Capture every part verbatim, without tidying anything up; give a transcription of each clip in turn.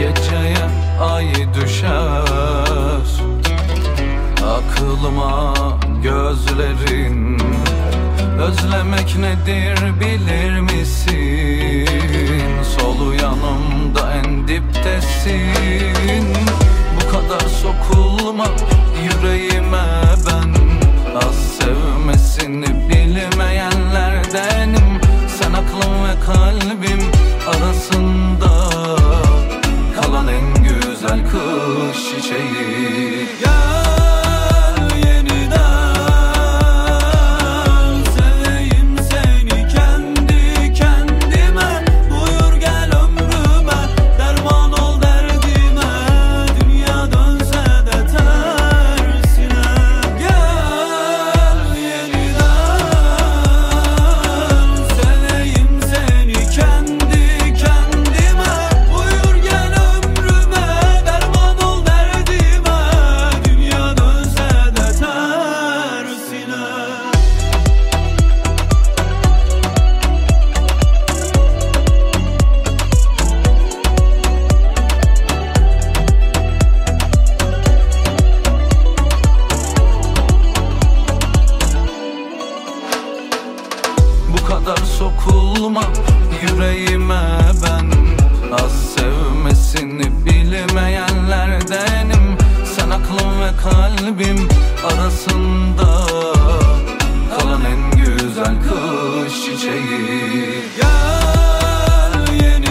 geceye ay düşer. Aklıma gözlerin, özlemek nedir bilir misin? Solu yanımda en diptesin. Bu kadar sokulma yüreğime ben, az sevmesini bilmeyenlerdenim. Sen aklım ve kalbim arasında kalan en güzel kış çiçeği. Gel yeniden seveyim seni kendi kendime. Buyur gel ömrüme, derman ol derdime. Dünya dönse de tersine. Gel yeniden seveyim seni kendi kendime. Buyur gel ömrüme, derman ol derdime. Dünya dönse de tersine. Bu kadar sokulma yüreğime ben, az sevmesini bilmeyenlerdenim. Sen aklım ve kalbim arasında kalan en güzel kış çiçeği. Gel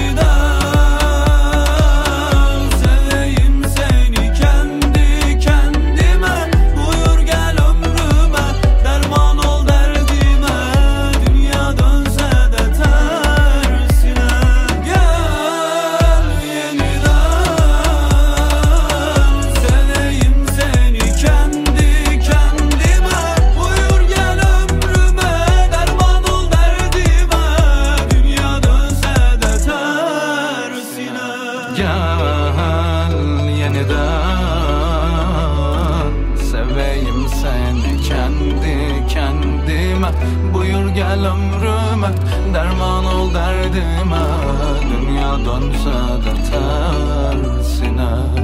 yeniden seveyim seni kendi kendime. Buyur gel ömrüme, derman ol derdime. Dünya dönse de tersine. Gel yeniden seveyim seni kendi kendime. Buyur gel ömrüme, derman ol derdime. Dünya dönse de tersine. Gel yeniden seveyim seni kendi kendime. Buyur gel ömrüme, derman ol derdime. Dünya dönse de tersine.